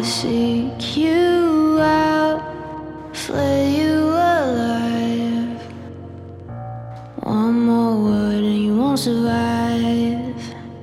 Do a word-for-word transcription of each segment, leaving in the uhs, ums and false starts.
seek you out, flay you alive. One more word and you won't survive.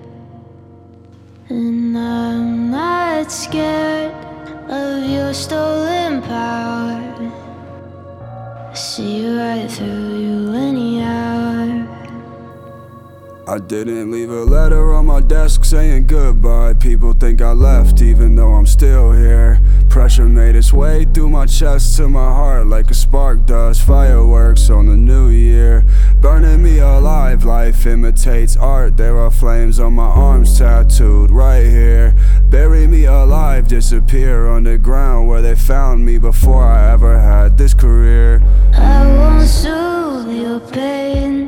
And I'm not scared of your stolen power. I see right through you any hour. I didn't leave a letter on my desk saying goodbye. People think I left even though I'm still here. Pressure made its way through my chest to my heart like a spark does. Fireworks on the new year, burning me alive. Life imitates art. There are flames on my arms tattooed right here. Bury me alive, disappear underground where they found me before I ever had this career. I won't soothe your pain,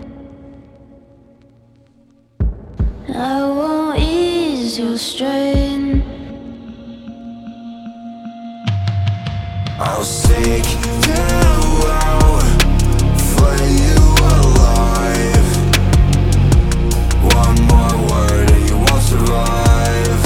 I won't ease your strain. I'll seek you out, flay you alive. One more word and you won't survive.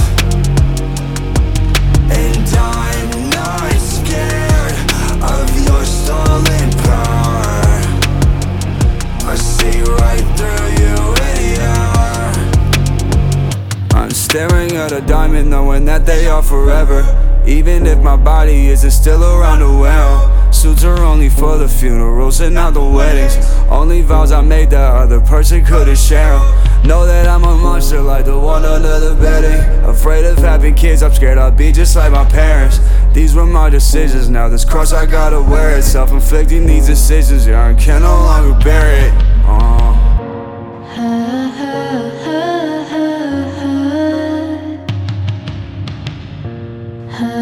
And I'm not scared of your stolen power. I see right through you any hour. I'm staring at a diamond knowing that they are forever. Even if my body isn't still around the well. Suits are only for the funerals and not the weddings. Only vows I made that other person couldn't share them. Know that I'm a monster like the one under the bedding. Afraid of having kids, I'm scared I'll be just like my parents. These were my decisions, now this cross I gotta wear it. Self-inflicting these decisions, yeah, I can no longer bear it. uh.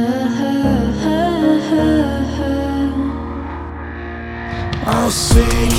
I'll seek